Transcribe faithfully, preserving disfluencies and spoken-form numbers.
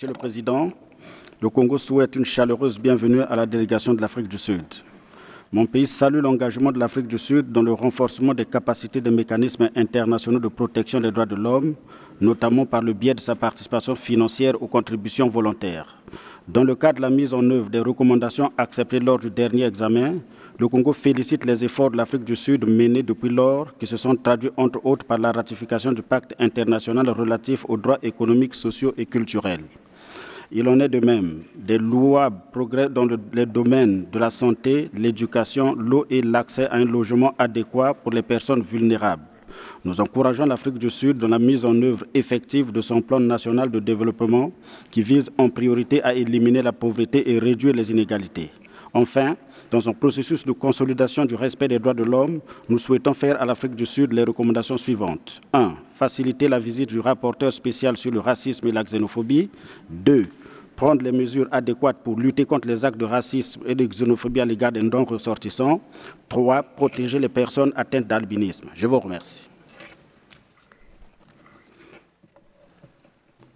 Monsieur le Président, le Congo souhaite une chaleureuse bienvenue à la délégation de l'Afrique du Sud. Mon pays salue l'engagement de l'Afrique du Sud dans le renforcement des capacités des mécanismes internationaux de protection des droits de l'homme, notamment par le biais de sa participation financière aux contributions volontaires. Dans le cadre de la mise en œuvre des recommandations acceptées lors du dernier examen, le Congo félicite les efforts de l'Afrique du Sud menés depuis lors, qui se sont traduits entre autres par la ratification du pacte international relatif aux droits économiques, sociaux et culturels. Il en est de même des louables progrès dans le, les domaines de la santé, l'éducation, l'eau et l'accès à un logement adéquat pour les personnes vulnérables. Nous encourageons l'Afrique du Sud dans la mise en œuvre effective de son plan national de développement qui vise en priorité à éliminer la pauvreté et réduire les inégalités. Enfin, dans un processus de consolidation du respect des droits de l'homme, nous souhaitons faire à l'Afrique du Sud les recommandations suivantes. un. Faciliter la visite du rapporteur spécial sur le racisme et la xénophobie. deux. Prendre les mesures adéquates pour lutter contre les actes de racisme et de xénophobie à l'égard des non-ressortissants. trois. Protéger les personnes atteintes d'albinisme. Je vous remercie.